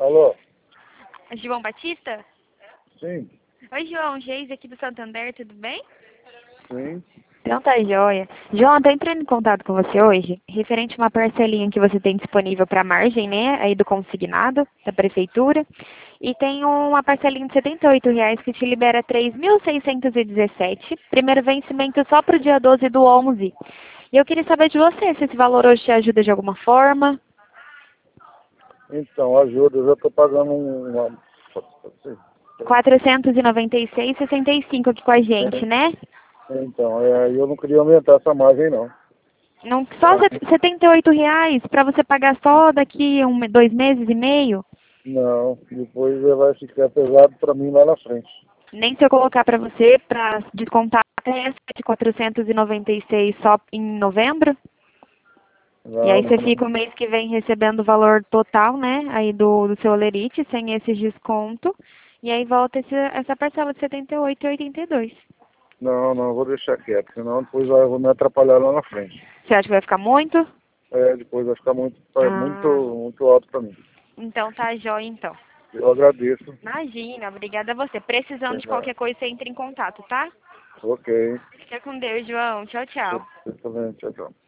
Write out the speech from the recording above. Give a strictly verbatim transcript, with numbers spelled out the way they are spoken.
Alô? João Batista? Sim, Oi, João. Geise aqui do Santander, tudo bem? sim. Então tá joia. João, tô entrando em contato com você hoje, referente a uma parcelinha que você tem disponível para margem, né, aí do consignado, da prefeitura, e tem uma parcelinha de setenta e oito reais que te libera três mil seiscentos e dezessete, primeiro vencimento só pro dia doze do onze. E eu queria saber de você se esse valor hoje te ajuda de alguma forma. Então, ajuda, eu já estou pagando um, uma... quatrocentos e noventa e seis reais e sessenta e cinco aqui com a gente, né? Então, é, eu não queria aumentar essa margem, não. Não, só setenta e oito reais para você pagar só daqui um, dois meses e meio? Não, depois vai ficar pesado para mim lá na frente. Nem se eu colocar para você para descontar até de quatrocentos e noventa e seis só em novembro? E Não, aí você não, fica o mês que vem recebendo o valor total, né? Aí do, do seu olerite, sem esse desconto. E aí volta esse, essa parcela de setenta e oito reais e oitenta e dois centavos. não, não, vou deixar quieto, senão depois vai, eu vou me atrapalhar lá na frente. Você acha que vai ficar muito? É, depois vai ficar muito, muito, Ah, muito alto para mim. então tá jóia então. Eu agradeço. Imagina, obrigada a você. Precisando de É, qualquer coisa, você entra em contato, tá? ok. Fica com Deus, João. Tchau, tchau. Tchau, tchau.